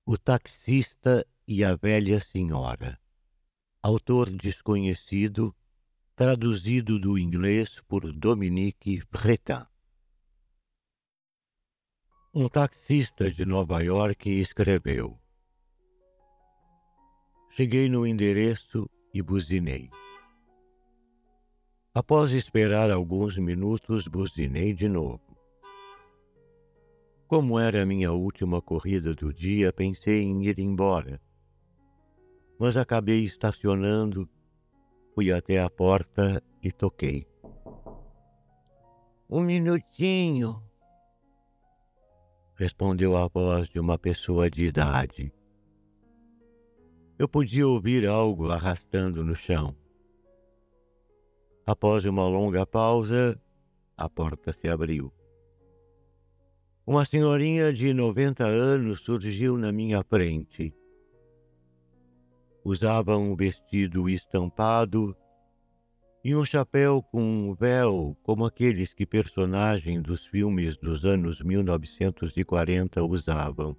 O taxista e a velha senhora. Autor desconhecido, traduzido do inglês por Dominique Bretin. Um taxista de Nova York escreveu: Cheguei no endereço e buzinei. Após esperar alguns minutos, buzinei de novo. Como era a minha última corrida do dia, pensei em ir embora. Mas acabei estacionando, fui até a porta e toquei. Um minutinho, respondeu a voz de uma pessoa de idade. Eu podia ouvir algo arrastando no chão. Após uma longa pausa, a porta se abriu. Uma senhorinha de 90 anos surgiu na minha frente. Usava um vestido estampado e um chapéu com um véu como aqueles que personagens dos filmes dos anos 1940 usavam.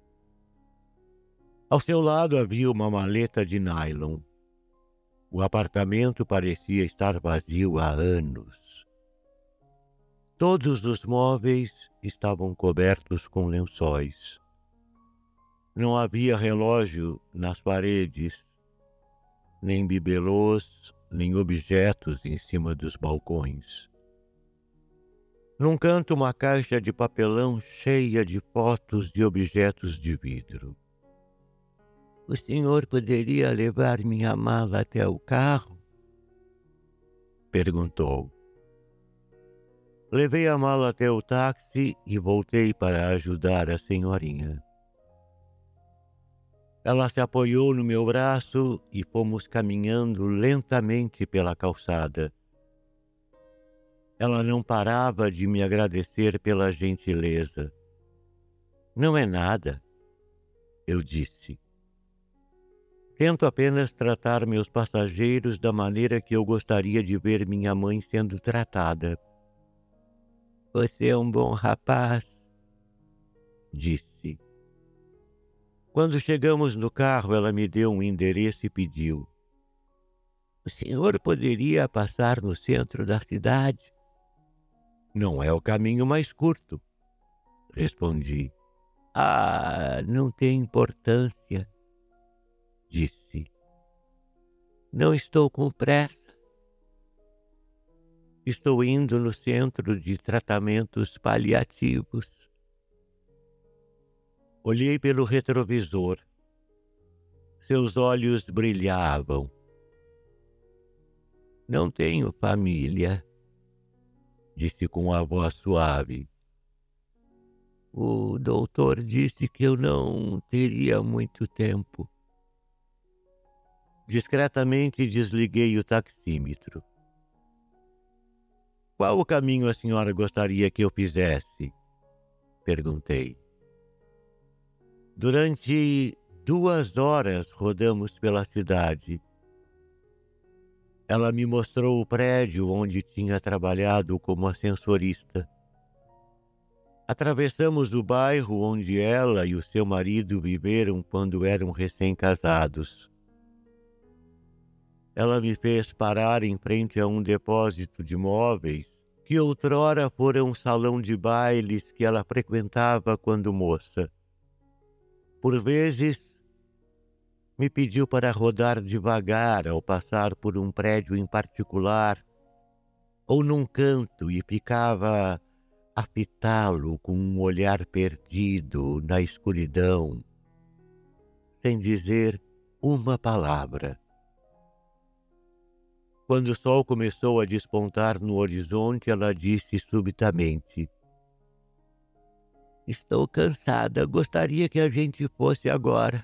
Ao seu lado havia uma maleta de nylon. O apartamento parecia estar vazio há anos. Todos os móveis estavam cobertos com lençóis. Não havia relógio nas paredes, nem bibelôs, nem objetos em cima dos balcões. Num canto, uma caixa de papelão cheia de fotos de objetos de vidro. O senhor poderia levar minha mala até o carro? Perguntou. Levei a mala até o táxi e voltei para ajudar a senhorinha. Ela se apoiou no meu braço e fomos caminhando lentamente pela calçada. Ela não parava de me agradecer pela gentileza. Não é nada, eu disse. Tento apenas tratar meus passageiros da maneira que eu gostaria de ver minha mãe sendo tratada. Você é um bom rapaz, disse. Quando chegamos no carro, ela me deu um endereço e pediu: O senhor poderia passar no centro da cidade? Não é o caminho mais curto, respondi. Ah, não tem importância, disse. Não estou com pressa. Estou indo no centro de tratamentos paliativos. Olhei pelo retrovisor. Seus olhos brilhavam. Não tenho família, disse com a voz suave. O doutor disse que eu não teria muito tempo. Discretamente desliguei o taxímetro. Qual o caminho a senhora gostaria que eu fizesse? Perguntei. Durante 2 horas rodamos pela cidade. Ela me mostrou o prédio onde tinha trabalhado como ascensorista. Atravessamos o bairro onde ela e o seu marido viveram quando eram recém-casados. Ela me fez parar em frente a um depósito de móveis que outrora fora um salão de bailes que ela frequentava quando moça. Por vezes, me pediu para rodar devagar ao passar por um prédio em particular ou num canto e ficava a fitá-lo com um olhar perdido na escuridão, sem dizer uma palavra. Quando o sol começou a despontar no horizonte, ela disse subitamente: Estou cansada, gostaria que a gente fosse agora.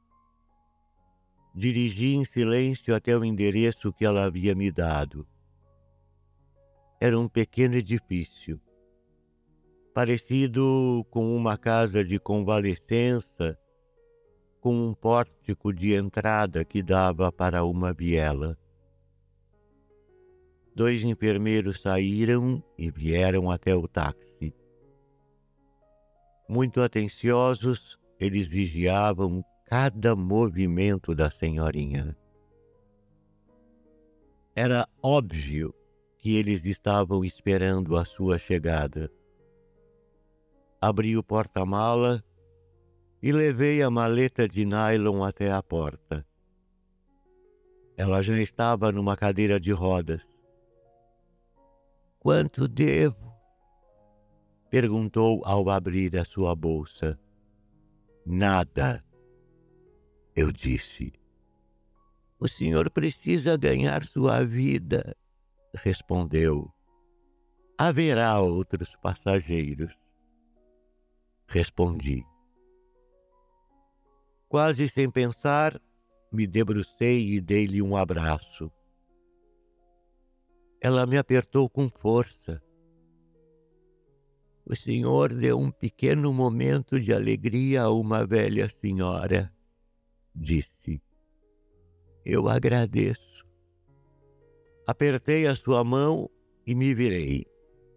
Dirigi em silêncio até o endereço que ela havia me dado. Era um pequeno edifício, parecido com uma casa de convalescença, com um pórtico de entrada que dava para uma viela. 2 enfermeiros saíram e vieram até o táxi. Muito atenciosos, eles vigiavam cada movimento da senhorinha. Era óbvio que eles estavam esperando a sua chegada. Abri o porta-mala e levei a maleta de nylon até a porta. Ela já estava numa cadeira de rodas. "Quanto devo?" perguntou ao abrir a sua bolsa. "Nada", eu disse. "O senhor precisa ganhar sua vida", respondeu. "Haverá outros passageiros", respondi. Quase sem pensar, me debrucei e dei-lhe um abraço. Ela me apertou com força. "O senhor deu um pequeno momento de alegria a uma velha senhora", disse. "Eu agradeço." Apertei a sua mão e me virei.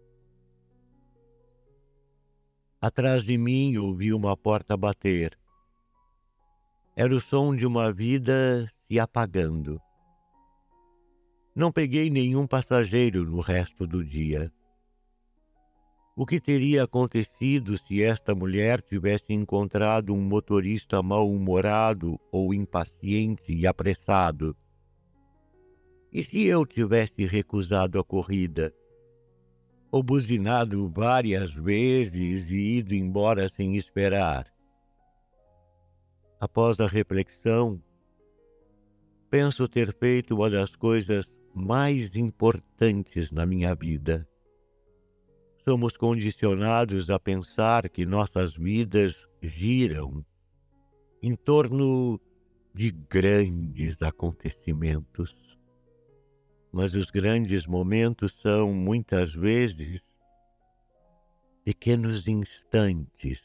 Atrás de mim ouvi uma porta bater. Era o som de uma vida se apagando. Não peguei nenhum passageiro no resto do dia. O que teria acontecido se esta mulher tivesse encontrado um motorista mal-humorado ou impaciente e apressado? E se eu tivesse recusado a corrida? Ou buzinado várias vezes e ido embora sem esperar? Após a reflexão, penso ter feito uma das coisas mais importantes na minha vida. Somos condicionados a pensar que nossas vidas giram em torno de grandes acontecimentos. Mas os grandes momentos são, muitas vezes, pequenos instantes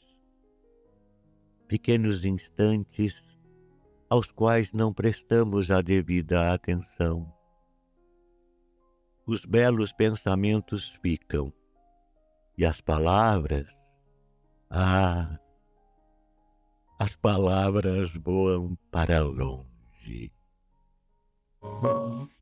aos quais não prestamos a devida atenção. Os belos pensamentos ficam, e as palavras, as palavras voam para longe.